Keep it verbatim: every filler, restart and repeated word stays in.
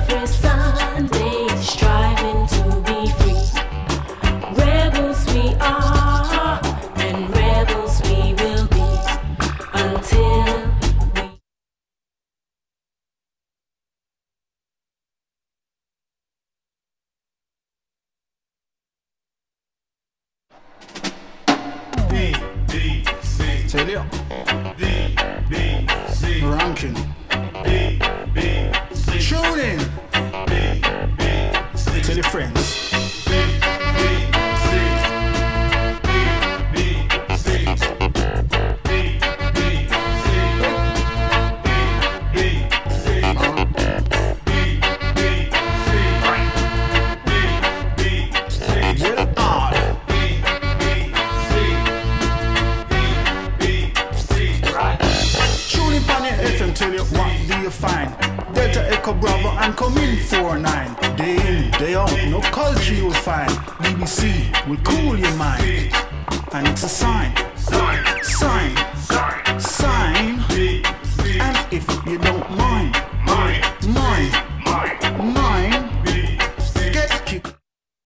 every Sunday, striving to be free. Rebels we are, and rebels we will be until we. D, D, C. Tell you. D, B, C. Ranking. D, B, C. Tune in. D, B, C. Tell your friends. D, B, C. D, B, C. D, B, C. D, B, C. D, B, C. D, B, C. Well, hard. D, B, C. D, B, C. Right. Tune in on your F M, tell you what do you find. Delta Echo Bravo and come in four nine. Day in, day out, no culture you'll find. B B C will cool your mind. And it's a sign, Sign. sign,